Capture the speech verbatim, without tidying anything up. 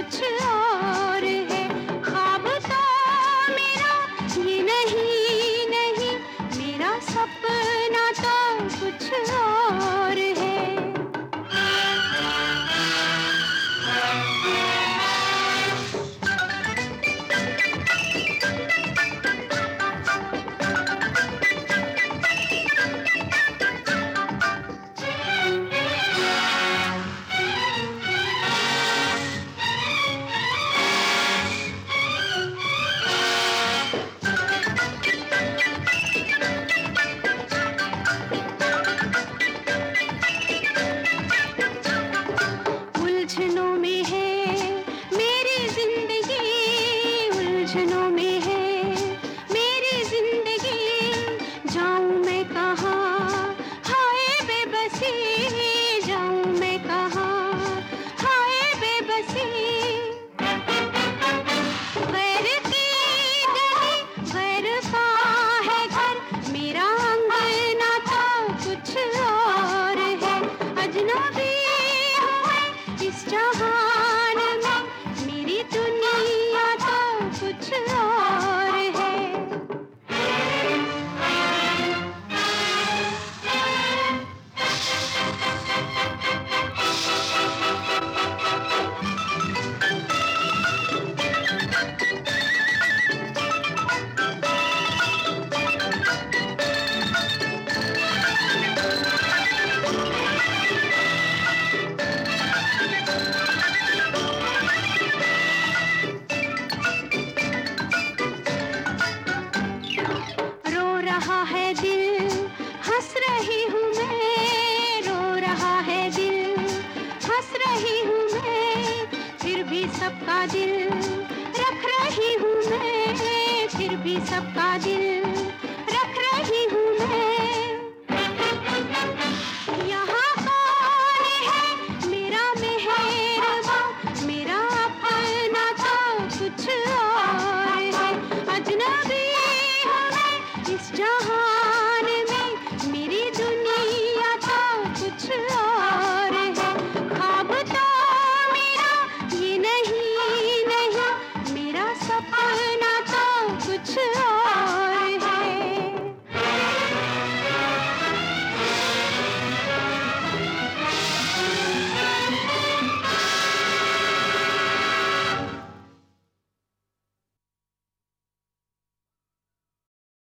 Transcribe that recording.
कुछ और है। ख्वाब तो मेरा ये नहीं नहीं, मेरा सपना तो कुछ और है। उलझनों में है मेरी जिंदगी, उलझनों में है मेरी जिंदगी। जाऊं मैं कहाँ हाय बेबसी, जाऊं मैं कहाँ हाय बेबसी। गैर की गली गैर का है घर, मेरा अंगना तो कुछ और है। अजनबी इस जहान में मेरी दुनिया तो कुछ और है। रहा है दिल हंस रही हूँ मैं, रो रहा है दिल हंस रही हूँ मैं। फिर भी सबका दिल रख रही हूँ मैं, फिर भी सबका दिल